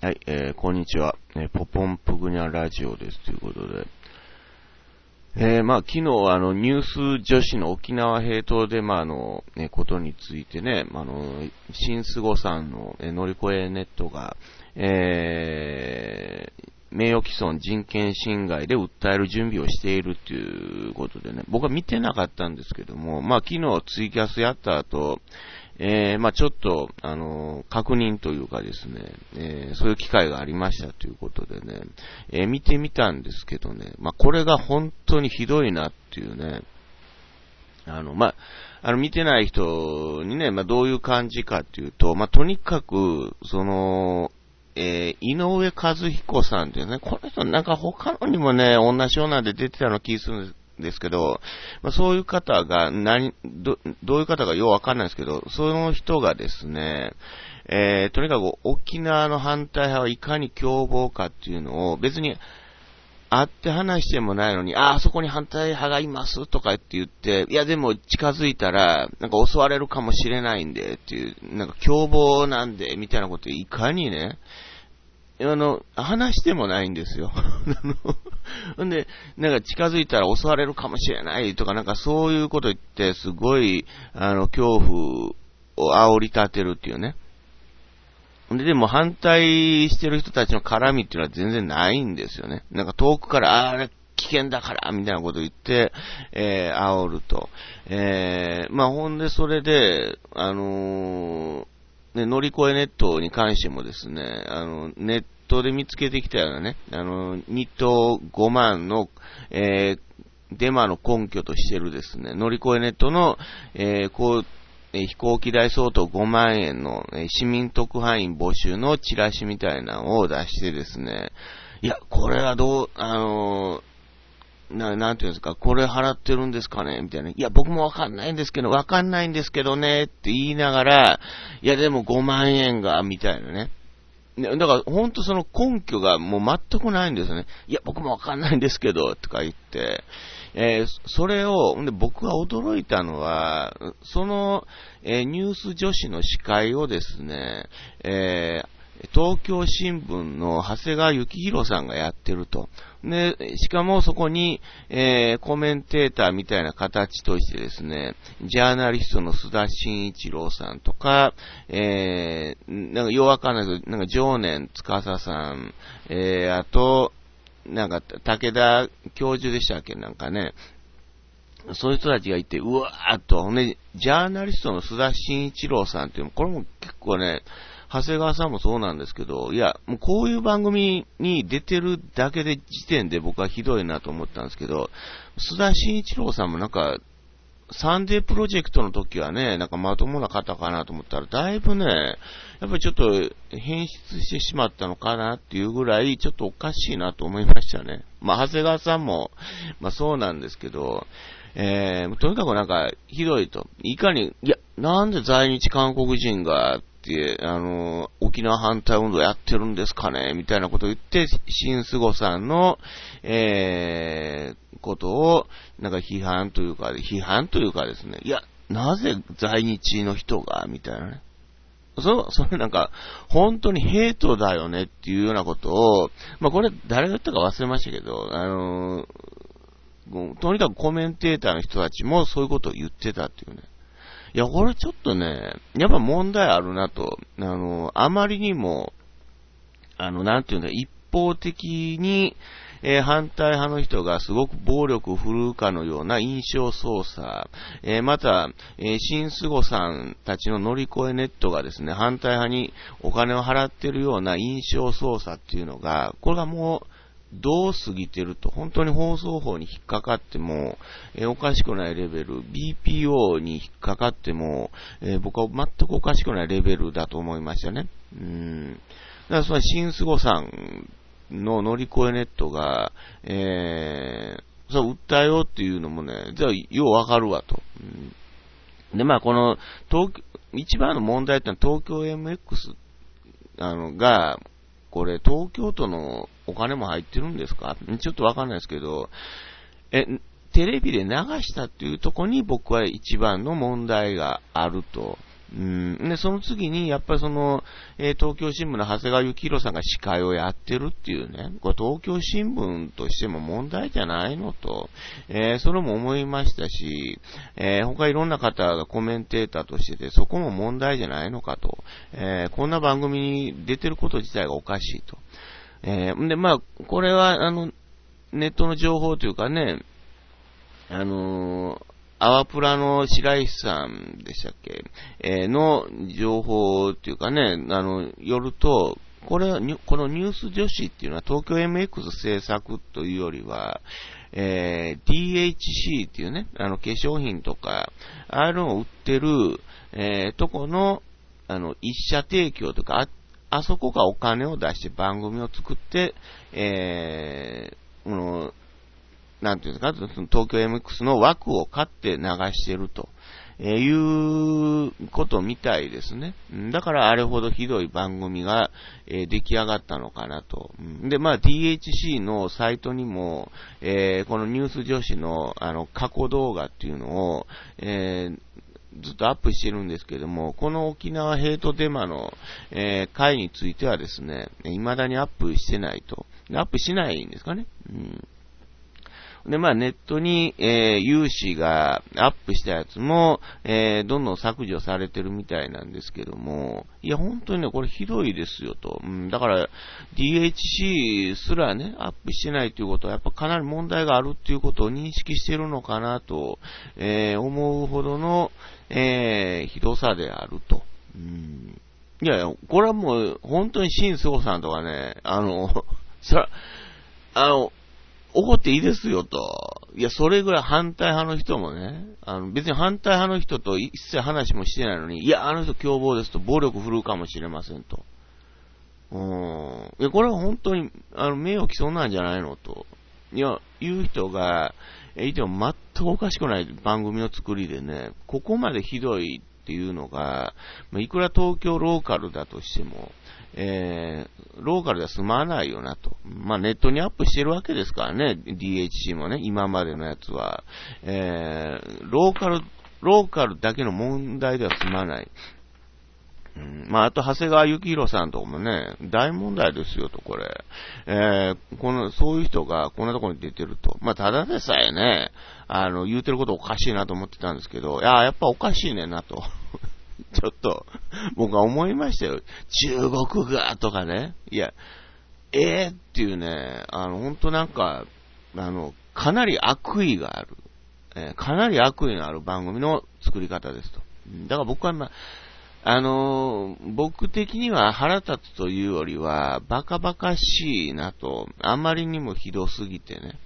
はい、こんにちは。ポポンプグニャラジオですということで。昨日ニュース女子の沖縄平等デマの、ことについてね、新菅さんの、乗り越えネットが、名誉毀損人権侵害で訴える準備をしているということでね、僕は見てなかったんですけども、昨日ツイキャスやった後、ちょっと、確認というかですね、そういう機会がありましたということでね、見てみたんですけどね、これが本当にひどいなっていうね、見てない人にね、どういう感じかっていうと、とにかく、井上和彦さんっていうね、この人なんか他のにもね、同じようなんで出てたの気するんですけど、そういう方がどういう方がようわかんないですけど、その人がですね、とにかく沖縄の反対派はいかに凶暴かっていうのを別に会って話してもないのに、あそこに反対派がいますとかって言って、いやでも近づいたら、なんか襲われるかもしれないんでっていう、なんか凶暴なんで、みたいなこといかにね、話してもないんですよ。んで、なんか近づいたら襲われるかもしれないとか、なんかそういうこと言って、すごい、恐怖を煽り立てるっていうね。でも反対してる人たちの絡みっていうのは全然ないんですよね。なんか遠くから、あれ危険だから、みたいなこと言って、煽ると。ほんでそれで、乗り越えネットに関してもですね、ネットで見つけてきたようなね、2等5万の、デマの根拠としてるですね、乗り越えネットの、飛行機代相当5万円の市民特派員募集のチラシみたいなのを出してですね、いや、これはなんていうんですか、これ払ってるんですかねみたいな。いや、僕もわかんないんですけどねって言いながら、いや、でも5万円が、みたいなね。だから、ほんとその根拠がもう全くないんですよね。いや、僕もわかんないんですけど、とか言って。それを、で僕が驚いたのは、その、ニュース女子の司会をですね、東京新聞の長谷川幸宏さんがやってると。で、しかもそこに、コメンテーターみたいな形としてですね、ジャーナリストの須田慎一郎さんとか、なんかようわかんないけど、なんか常年司さん、あと、なんか武田教授でしたっけなんかね、そういう人たちがいて、うわーっと、ね、ジャーナリストの須田慎一郎さんっていうの、これも結構ね、長谷川さんもそうなんですけど、いや、もうこういう番組に出てるだけで時点で僕はひどいなと思ったんですけど、須田慎一郎さんもなんか、サンデープロジェクトの時はね、なんかまともな方かなと思ったら、だいぶね、やっぱりちょっと変質してしまったのかなっていうぐらい、ちょっとおかしいなと思いましたね。長谷川さんも、そうなんですけど、とにかくなんか、ひどいと。いかに、いや、なんで在日韓国人が、沖縄反対運動やってるんですかねみたいなことを言って、新菅さんの、ことを、なんか批判というかですね、いや、なぜ在日の人が、みたいなね。それなんか、本当にヘイトだよねっていうようなことを、これ誰が言ったか忘れましたけど、とにかくコメンテーターの人たちもそういうことを言ってたっていうね。いや、これちょっとね、やっぱ問題あるなと。あまりにも、なんていうんだ、一方的に、反対派の人がすごく暴力を振るうかのような印象操作、また、新菅さんたちの乗り越えネットがですね、反対派にお金を払っているような印象操作っていうのが、これがもう、どう過ぎてると、本当に放送法に引っかかっても、おかしくないレベル、BPO に引っかかっても、僕は全くおかしくないレベルだと思いましたね。だからその新菅さんの乗り越えネットが、そう訴えようっていうのもね、じゃあようわかるわと。で、この一番の問題ってのは東京 MX が、これ東京都のお金も入ってるんですか？ちょっとわかんないですけど、テレビで流したっていうところに僕は一番の問題があると。 で、その次に、やっぱり東京新聞の長谷川幸宏さんが司会をやってるっていうね、これ東京新聞としても問題じゃないのと、それも思いましたし、他いろんな方がコメンテーターとしてて、そこも問題じゃないのかと、こんな番組に出てること自体がおかしいと。で、まあ、これは、ネットの情報というかね、アワプラの白石さんでしたっけ、の情報っていうかね、よると、このニュース女子っていうのは東京 MX 制作というよりは、DHC っていうね、化粧品とか、ああいうのを売ってる、とこの、一社提供とか、あそこがお金を出して番組を作って、なんていうんですか、東京 MX の枠を買って流してると、いうことみたいですね。だからあれほどひどい番組が、出来上がったのかなと。で、まあ DHC のサイトにも、このニュース女子の過去動画っていうのを、ずっとアップしてるんですけども、この沖縄ヘイトデマの、回についてはですね、未だにアップしてないと。アップしないんですかね。で、まあ、ネットに、有志がアップしたやつも、どんどん削除されてるみたいなんですけども、いや、本当にね、これひどいですよと。だから、DHC すらね、アップしてないということは、やっぱかなり問題があるっていうことを認識してるのかなと、思うほどの、ひどさであると。いやいや、これはもう、本当に新総さんとかね、怒っていいですよと。いや、それぐらい反対派の人もね、別に反対派の人と一切話もしてないのに、いや、あの人凶暴ですと、暴力振るうかもしれませんと。いや、これは本当に、名誉毀損なんじゃないのと。いや、言う人が、いても全くおかしくない番組の作りでね、ここまでひどいっていうのが、いくら東京ローカルだとしても、ローカルでは済まないよなと。まあ、ネットにアップしてるわけですからね、DHC もね、今までのやつは。ローカルだけの問題では済まない。まあ、あと、長谷川幸宏さんとかもね、大問題ですよと、これ。そういう人がこんなところに出てると。まあ、ただでさえね、言うてることおかしいなと思ってたんですけど、やっぱおかしいねんなと。ちょっと、僕は思いましたよ。中国が、とかね。いや、っていうね、ほんとなんか、かなり悪意がある。かなり悪意のある番組の作り方ですと。だから僕は僕的には腹立つというよりは、バカバカしいなと、あまりにもひどすぎてね。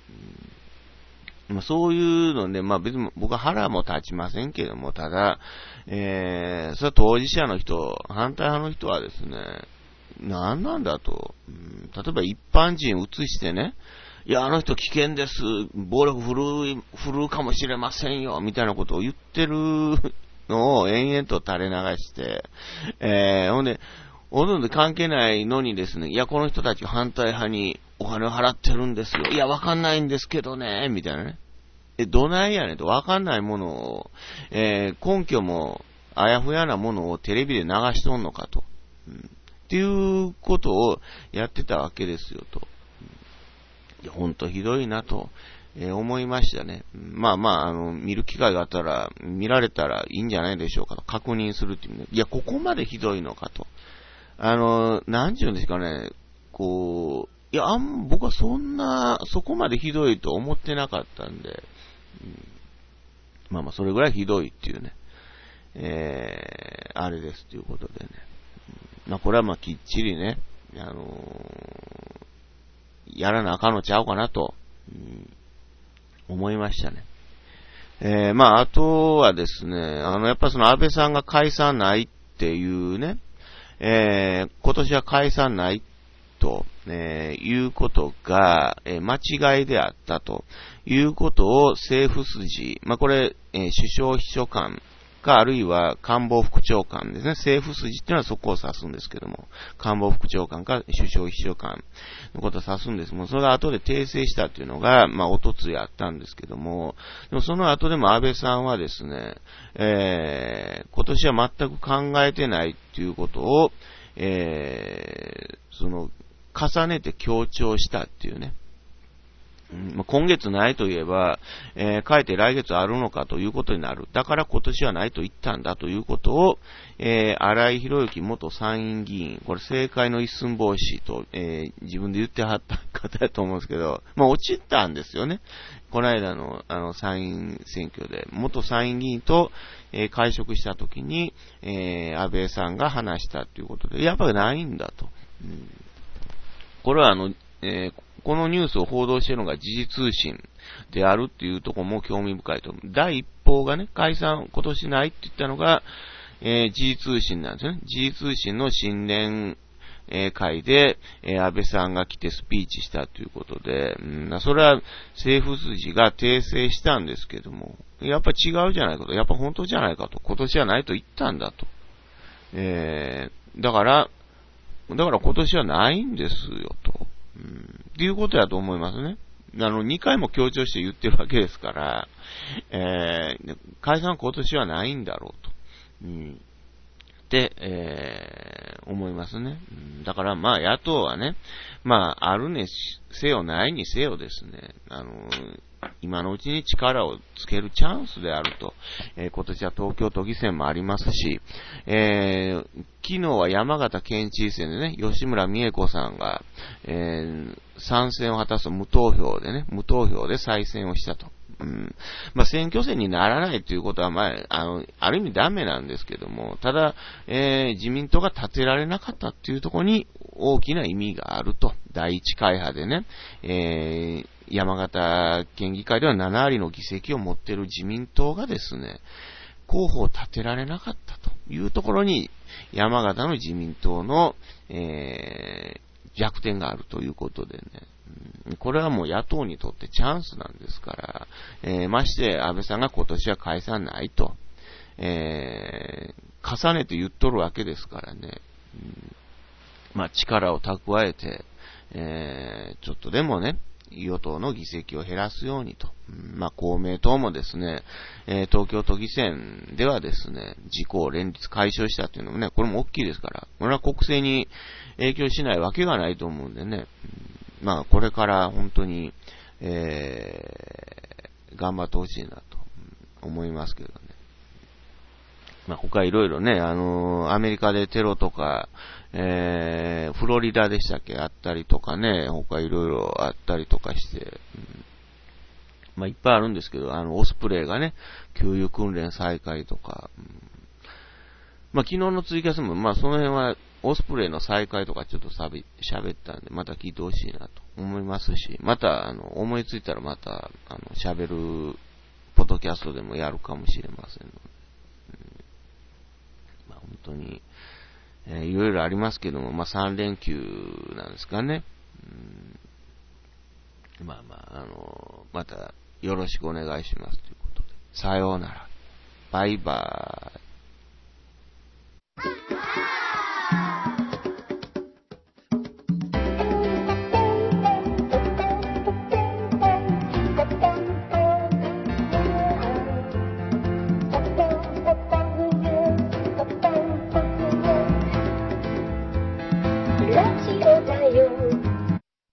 そういうので、別に僕は腹も立ちませんけども、ただ、それは当事者の人、反対派の人はですね、何なんだと。例えば一般人移してね、いや、あの人危険です、暴力振るうかもしれませんよ、みたいなことを言ってるのを延々と垂れ流して、ほとんど関係ないのにですね、いや、この人たち反対派にお金を払ってるんですよ。いや、わかんないんですけどね、みたいなね。どないやねんと、わかんないものを、根拠もあやふやなものをテレビで流しとんのかと。っていうことをやってたわけですよと。いや、ほんとひどいなと。思いましたね。見る機会があったら、見られたらいいんじゃないでしょうかと。確認するっていうね。いや、ここまでひどいのかと。なんていうんですかね。いや、僕はそこまでひどいと思ってなかったんで、それぐらいひどいっていうね。あれですということでね。これはきっちりね、やらなあかんのちゃうかなと。思いましたね。あとはですね、やっぱ安倍さんが解散ないっていうね、今年は解散ないと、いうことが、間違いであったということを政府筋、これ、首相秘書官か、あるいは官房副長官ですね。政府筋っていうのはそこを指すんですけども、官房副長官か首相秘書官のことを指すんですけども、それが後で訂正したっていうのが、おとついあったんですけども、でもその後でも安倍さんはですね、今年は全く考えてないっていうことを、重ねて強調したっていうね。今月ないといえば、かえって来月あるのかということになる。だから今年はないと言ったんだということを、荒井博之元参院議員、これ政界の一寸法師と、自分で言ってはった方だと思うんですけど、落ちたんですよね。この間の参院選挙で、元参院議員と、会食したときに、安倍さんが話したということで、やっぱりないんだと。これはこのニュースを報道しているのが時事通信であるっていうところも興味深いと。第一報がね、解散今年ないって言ったのが、時事通信なんですね。時事通信の新年会で、安倍さんが来てスピーチしたということで、それは政府筋が訂正したんですけども、やっぱ違うじゃないかと、やっぱ本当じゃないかと、今年はないと言ったんだと。だから今年はないんですよと。っていうことだと思いますね。2回も強調して言ってるわけですから、解散今年はないんだろうと。思いますね。だから野党はね、あるにせよないにせよですね、今のうちに力をつけるチャンスであると。今年は東京都議選もありますし、昨日は山形県知事選でね、吉村美恵子さんが、参戦を果たす無投票で再選をしたと。選挙戦にならないということは、ある意味ダメなんですけども、ただ、自民党が立てられなかったっていうところに大きな意味があると。第一会派でね、山形県議会では7割の議席を持っている自民党がですね、候補を立てられなかったというところに、山形の自民党の、弱点があるということでね、これはもう野党にとってチャンスなんですから、まして安倍さんが今年は解散ないと、重ねて言っとるわけですからね、力を蓄えて、ちょっとでもね、与党の議席を減らすようにと。公明党もですね、東京都議選ではですね、自公連立解消したっていうのもね、これも大きいですから、これは国政に影響しないわけがないと思うんでね、これから本当に、頑張ってほしいなと思いますけどね。他いろいろね、アメリカでテロとか、フロリダでしたっけあったりとかね、他いろいろあったりとかして、いっぱいあるんですけど、オスプレイがね、給油訓練再開とか、昨日のツイキャスも、その辺は、オスプレイの再開とかちょっと喋ったんで、また聞いてほしいなと思いますし、また、思いついたらまた、喋る、ポッドキャストでもやるかもしれませんので、本当に、いろいろありますけども、3連休なんですかね。またよろしくお願いしますということで。さようなら。バイバーイ。